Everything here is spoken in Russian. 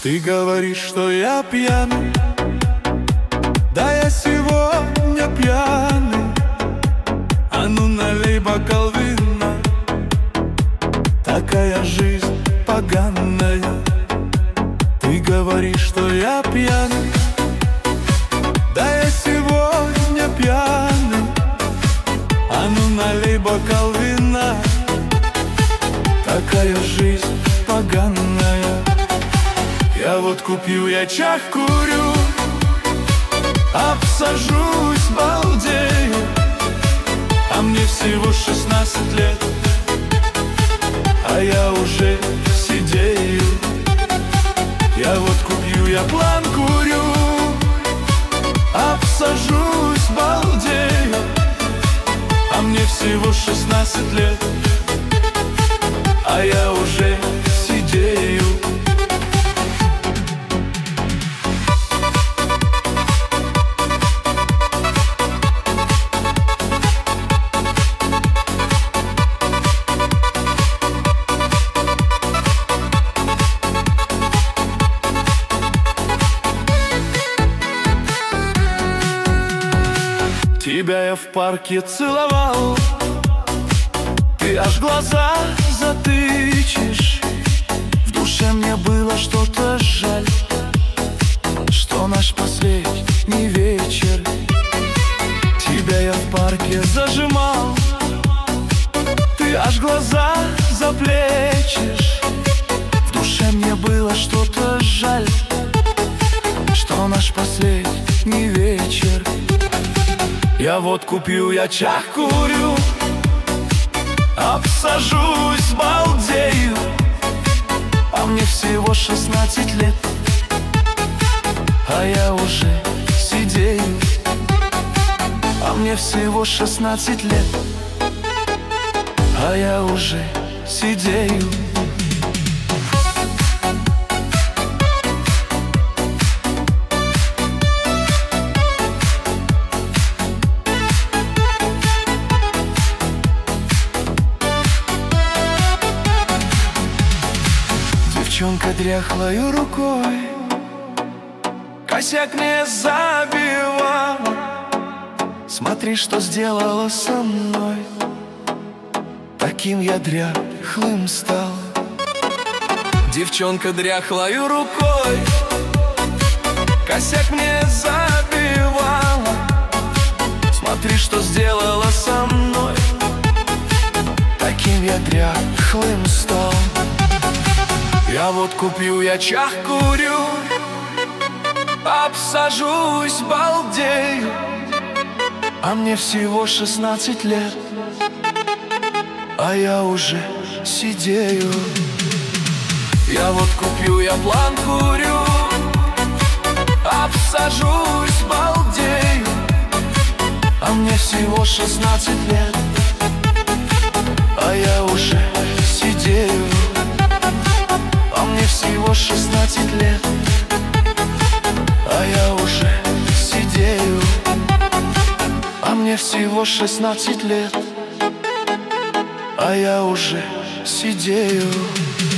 Ты говоришь, что я пьяный, да я сегодня пьяный. А ну налей бокал вина, такая жизнь поганая. Ты говоришь, что я пьяный, да я сегодня пьяный. А ну налей бокал вина, такая жизнь поганая. Я водку пью, я чах курю, обсажусь, балдею. А мне всего 16 лет, а я уже сидею. Я водку пью, я план курю, обсажусь, балдею. А мне всего 16 лет, а я уже сидею. Тебя я в парке целовал, ты аж глаза затычешь. В душе мне было что-то жаль, что наш последний вечер. Тебя я в парке зажимал, ты аж глаза заплечешь. В душе мне было что-то жаль, что наш последний вечер. Я водку пью, я чах курю, обсажусь, балдею. А мне всего 16 лет, а я уже сидею. А мне всего 16 лет, а я уже сидею. Девчонка дряхлою рукой косяк мне забивала. Смотри, что сделала со мной, таким я дряхлым стал. Девчонка дряхлою рукой косяк мне забивала. Смотри, что сделала со мной, таким я дряхлым стал. Я водку пью, я чах курю, обсажусь, балдею. А мне всего 16 лет, а я уже сидею. Я водку пью, я план курю, обсажусь, балдею. А мне всего 16 лет, а я уже сидею. А мне всего 16 лет, а я уже сидею. А мне всего 16 лет, а я уже сидею.